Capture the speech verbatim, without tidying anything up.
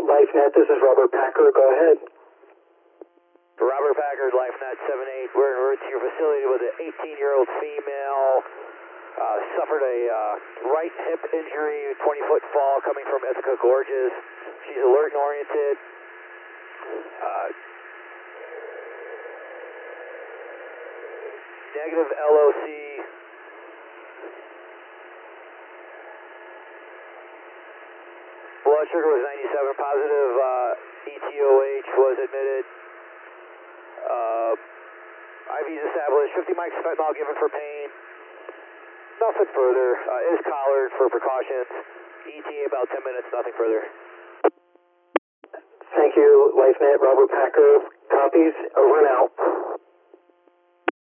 LifeNet, this is Robert Packer. Go ahead. Robert Packard, LifeNet seven eight. We're en route to your facility with an eighteen-year-old female. Uh, suffered a uh, right hip injury, twenty-foot fall coming from Ithaca Gorges. She's alert and oriented. Uh, negative L O C. Blood sugar was ninety-seven. Positive uh, E T O H was admitted. Uh, I Vs established. fifty mics of fentanyl given for pain. Nothing further. Uh, is collared for precautions. E T A about ten minutes. Nothing further. Thank you, LifeNet. Robert Packer. Copies. Over and out.